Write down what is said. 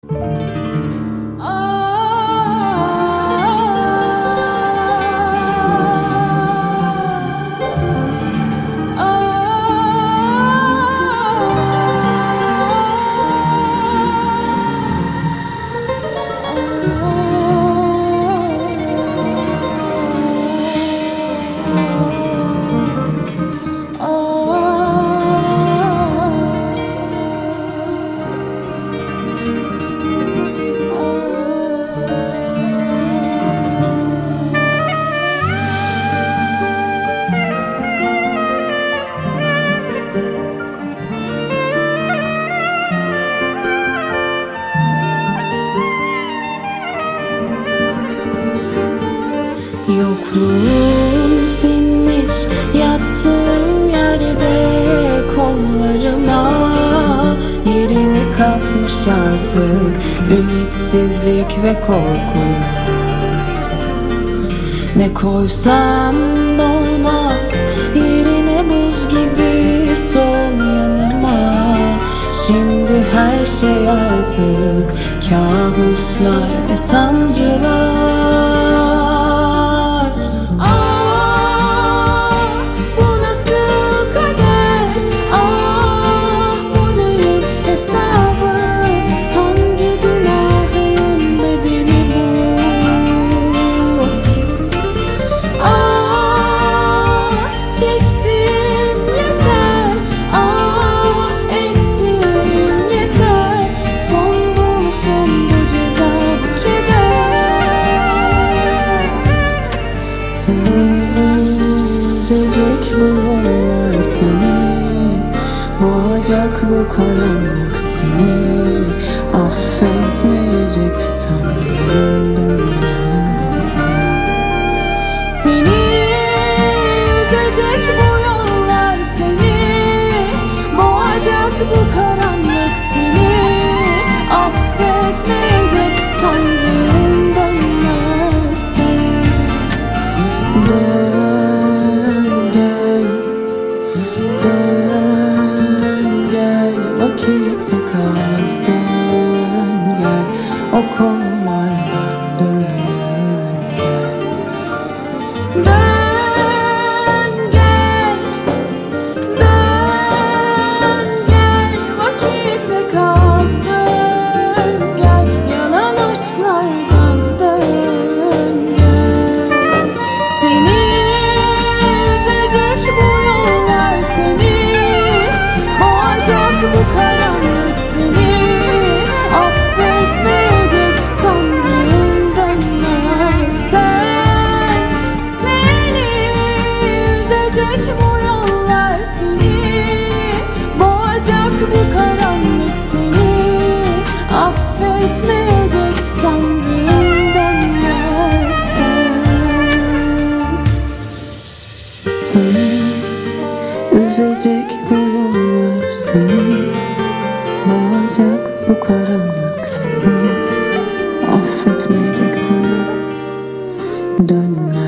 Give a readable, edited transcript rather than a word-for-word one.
Yokluğun sinmiş yattığım yerde kollarıma, yerini kapmış artık ümitsizlik ve korkular. Ne koysam dolmaz, yerine buz gibi sol yanıma. Şimdi her şey artık kabuslar ve sancılar. Üzecek bu yollar seni, boğacak bu karanlık seni, affetmeyecek Tanrım dönmezsen. Seni üzecek bu yollar seni, boğacak bu karanlık seni, affetmeyecek Tanrım dönmezsen. Vakit pek az, dön gel, o kollardan dön gel. Dön gel, dön gel, vakit pek az, dön gel, yalan aşklardan dön gel. Seni üzecek bu yollar seni, boğacak bu karanlık seni, affetmeyecek Tanrım dönmezsen. Seni üzecek bu yollar seni, boğacak bu karanlık seni, affetmeyecek Tanrım dönmezsen. Seni üzecek bu yollar seni, boğacak bu karanlık seni, affetmeyecek Tanrım dönmez.